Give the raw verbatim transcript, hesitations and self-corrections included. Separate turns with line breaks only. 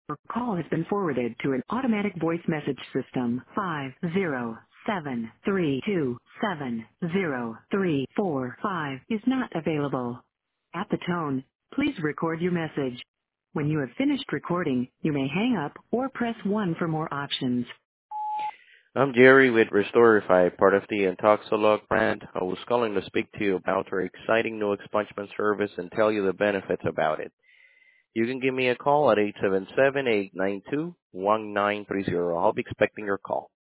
Your call has been forwarded to an automatic voice message system. Five zero seven three two seven zero three four five is not available. At the tone, please record your message. When you have finished recording, you may hang up or press one for more options.
I'm Jerry with Restorify, part of the Intoxilog brand. I was calling to speak to you about our exciting new expungement service and tell you the benefits about it. You can give me a call at eight seven seven, eight nine two, one nine three zero. I'll be expecting your call.